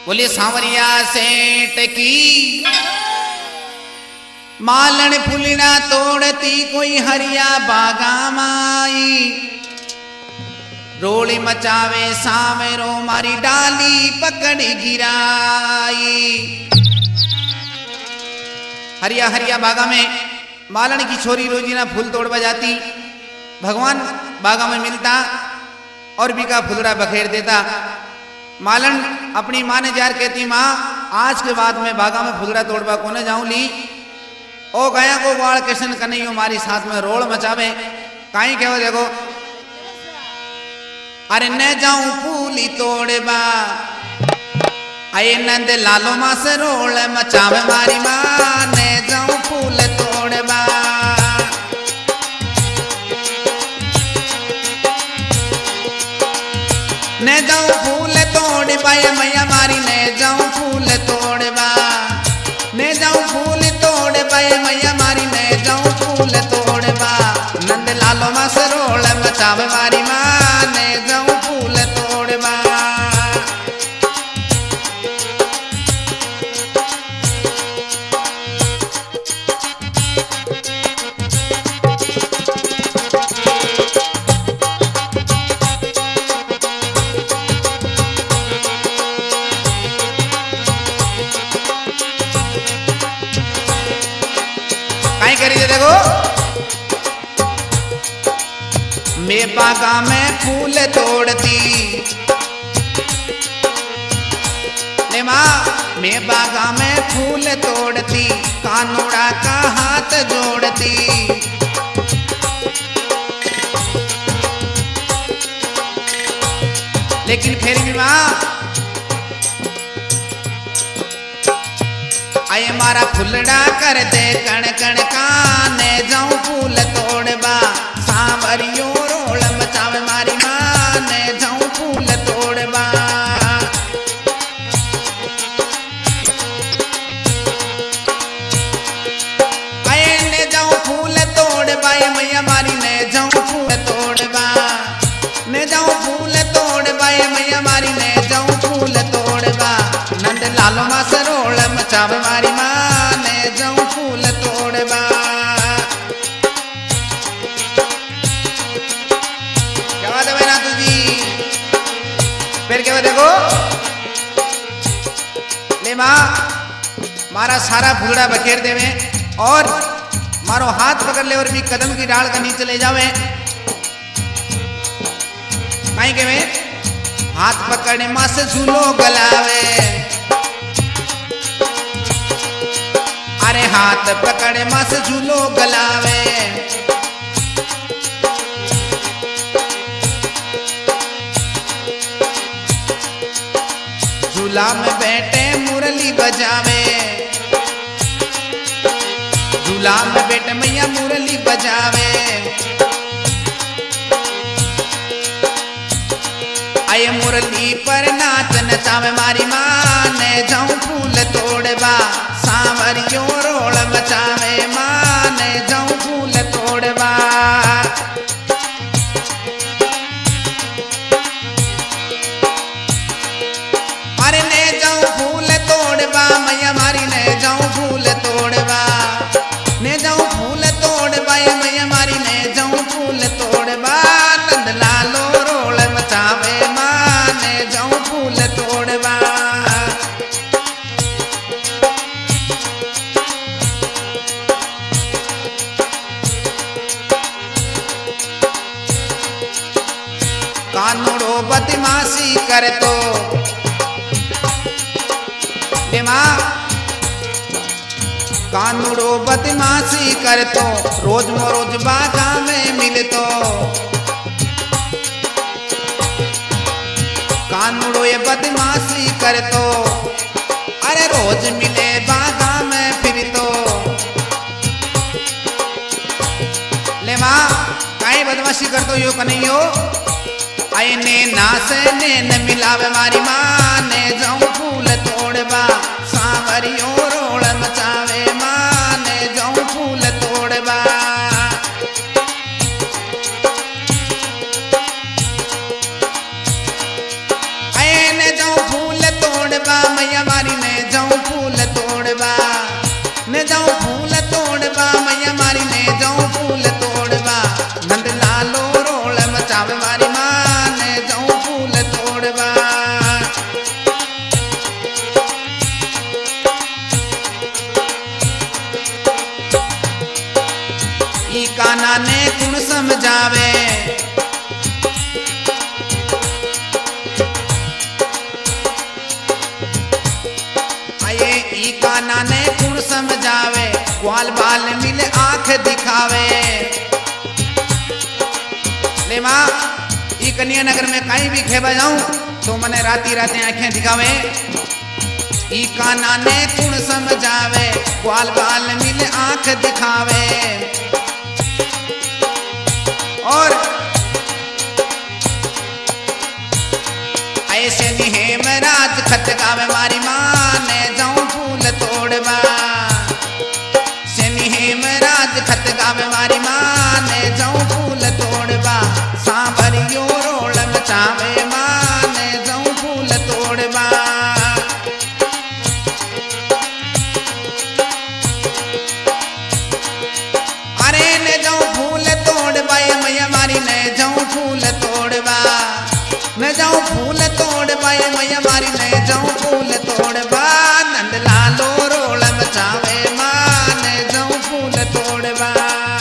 बोले सांवरिया सेठ की मालन फुलना तोड़ती कोई हरिया बागा माई रोली मचावे सावेरो मारी डाली पकड़ी गिराई। हरिया हरिया बागा में मालन की छोरी रोजी ना फूल तोड़वा जाती, भगवान बागा में मिलता और बीका फुलड़ा बखेर देता। मालन अपनी माँ ने जार कहती, माँ आज के बाद मैं बागा में फुलड़ा तोड़वा को न जाऊं ली। ओ गया को बाल किशन कन्हैया मारी साथ में रोल मचावे काई कहो देखो, अरे न जाऊं फूली तोड़वा आये नंद लालो माँ से रोल मचावे मारी माँ न जाऊं फूल तोड़वा। न जाऊं फूल तोड़वा ये मैया मारी न जाऊं फूल तोड़वा, न जाऊं फूल तोड़वा ये मैया मारी न जाऊं फूल तोड़वा। नंद लालो माँ से रोल मचावे मारी माँ न जाऊं फूल तोड़वा। देखो मैं बागा में फूल तोड़ती, ले माँ मैं बागा में फूल तोड़ती कानूड़ा का हाथ जोड़ती। लेकिन फिर भी माँ आये मारा फुलड़ा कर दे कण कण काने जाऊं फूल तोड़वा। सांवरियो रोल मचावे मारी माँ ने जाऊं फूल तोड़वा। आये ने जाऊं फूल तोड़वा ये मैया मारी ने जाऊं फूल तोड़वा, ने जाऊं फूल तोड़वा ये मैया मारी ने जाऊं फूल तोड़वा। नंद लालो माँ से रोल मचावे मारी माँ ने जाऊं फूल तोड़वा। क्या बात है बहना तुझी, फिर क्या देखो ले माँ मारा सारा फुलड़ा बखेर देवे और मारो हाथ पकड़ ले और भी कदम की डाल का नीचे ले जावे। कहीं के में हाथ पकड़े माँ से झूलो गलावे, अरे हाथ पकड़े माँ से झूलो गलावे। झूला में बैठे मुरली बजावे, झूला में बैठे मैया मुरली बजावे। आये मुरली पर नाच नचावे मारी माँ ने जाऊं फूल तोड़वा। सांवरियो रोल मचावे माँ ने जाऊं फूल तोड़वा। अरे ने जाऊं फूल तोड़वा मैया मारी ने जाऊं फूल तोड़वा, ने जाऊं फूल तोड़वा ये मैया मारी ने जाऊं फूल तोड़वा। नंद लालो रोल मचावे माँ ने जाऊं फूल तोड़वा। कानूड़ो बदमाशी कर तो माँ कानूड़ो बदमाशी कर तो रोज मरोज बागा में मिल तो। कानूड़ो ये बदमाशी कर तो अरे रोज मिले बागा में फिर तो। ले माँ काई बदमाशी कर तो यो कन्हैयो आये ने नासे ने न मिलावे मारी माँ ने जाऊं फूल तोड़वा। सांवरियो रोल मचावे माँ ने जाऊं फूल तोड़वा। आये ने जाऊं फूल तोड़वा ई काना ने कुण समझावे, ग्वाल बाल मिले आंख दिखावे। ले माँ ई कन्या नगर में कहीं भी खेबा जाऊं तो मने राती राती आंखें दिखावे। ई काना ने कुण समझावे, ग्वाल बाल मिले आंख दिखावे। और ऐसे निहेम राज खत गावे, मारी माँ ने जाऊं फूल तोड़वा। से निहेम राज खत गावे, मारी माँ ने जाऊं फूल तोड़वा। सांभरियो रोल मचावे, माँ ने जाऊं फूल तोड़वा। अरे ने जाऊं फूल तोड़वा, ये मैया मारी ने जाऊं फूल तोड़वा। न जाऊं फूल तोड़वा, ये मैया मारी ने जाऊं फूल तोड़वा। नंद लालो रोल मचावे, माँ ने जाऊं फूल तोड़वा।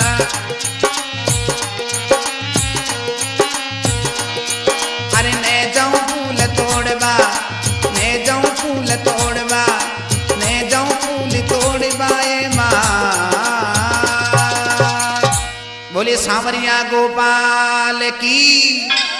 अरे ने जाऊं फूल तोड़वा, ने जाऊं फूल तोड़वा, ने जाऊं फूल तोड़वा ए माँ। बोले सांवरिया गोपाल की।